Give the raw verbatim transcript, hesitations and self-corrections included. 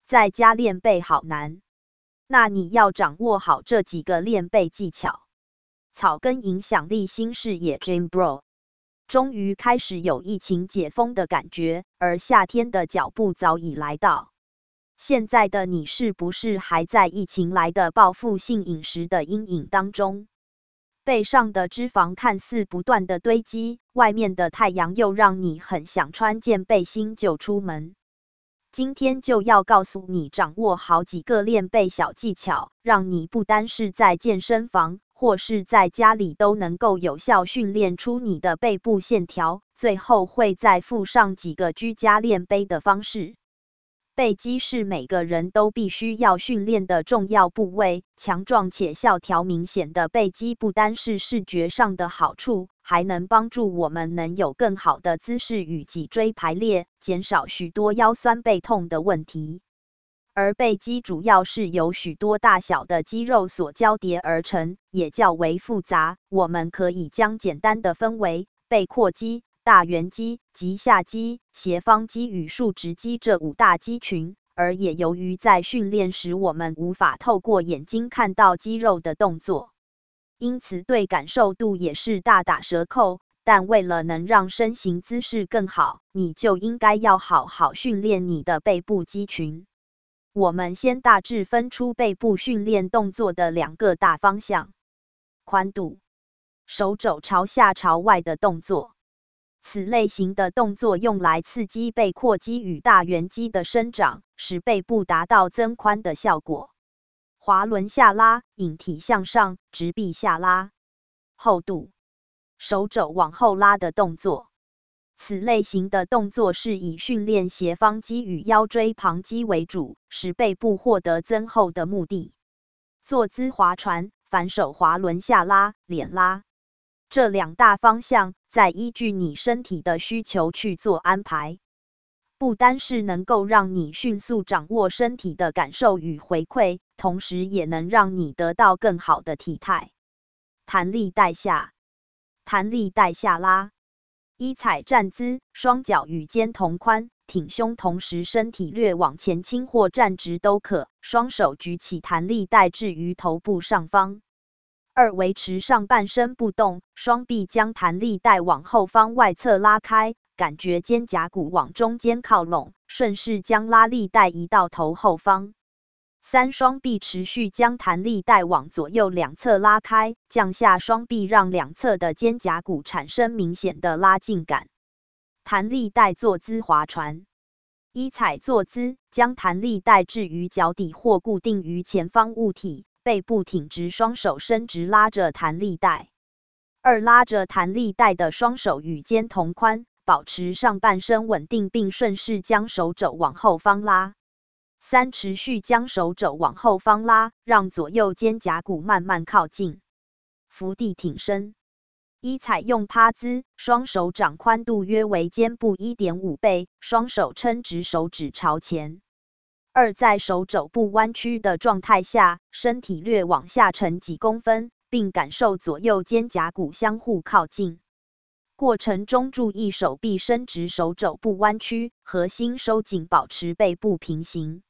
在家练背好难，那你要掌握好这几个练背技巧。草根影响力新视野 Jim Bro 终于开始有疫情解封的感觉，而夏天的脚步早已来到。现在的你是不是还在疫情来的报复性饮食的阴影当中？背上的脂肪看似不断的堆积，外面的太阳又让你很想穿件背心就出门。今天就要告诉你掌握好几个练背小技巧，让你不单是在健身房或是在家里都能够有效训练出你的背部线条。最后会再附上几个居家练背的方式。背肌是每个人都必须要训练的重要部位，强壮且线条明显的背肌不单是视觉上的好处，还能帮助我们能有更好的姿势与脊椎排列，减少许多腰酸背痛的问题。而背肌主要是由许多大小的肌肉所交叠而成，也较为复杂。我们可以将简单的分为背阔肌、大圆肌、棘下肌、斜方肌与竖直肌这五大肌群，而也由于在训练时我们无法透过眼睛看到肌肉的动作，因此对感受度也是大打折扣。但为了能让身形姿势更好，你就应该要好好训练你的背部肌群。我们先大致分出背部训练动作的两个大方向：宽度、手肘朝下朝外的动作。此类型的动作用来刺激背阔肌与大圆肌的生长，使背部达到增宽的效果。滑轮下拉、引体向上、直臂下拉。厚度、手肘往后拉的动作。此类型的动作是以训练斜方肌与腰椎旁肌为主，使背部获得增厚的目的。坐姿划船、反手滑轮下拉、脸拉。这两大方向，再依据你身体的需求去做安排，不单是能够让你迅速掌握身体的感受与回馈，同时也能让你得到更好的体态。弹力带下、弹力带下拉。一踩站姿，双脚与肩同宽，挺胸，同时身体略往前倾或站直都可，双手举起弹力带置于头部上方。二、维持上半身不动，双臂将弹力带往后方外侧拉开，感觉肩胛骨往中间靠拢，顺势将拉力带移到头后方。三、双臂持续将弹力带往左右两侧拉开，降下双臂，让两侧的肩胛骨产生明显的拉近感。弹力带坐姿划船。一、踩坐姿，将弹力带置于脚底或固定于前方物体，背部挺直，双手伸直拉着弹力带。二、拉着弹力带的双手与肩同宽，保持上半身稳定，并顺势将手肘往后方拉。三、持续将手肘往后方拉，让左右肩胛骨慢慢靠近。伏地挺身。一、采用趴姿，双手掌宽度约为肩部 一点五 倍，双手撑直，手指朝前。二、在手肘部弯曲的状态下，身体略往下沉几公分，并感受左右肩胛骨相互靠近。过程中注意手臂伸直，手肘部弯曲，核心收紧，保持背部平行。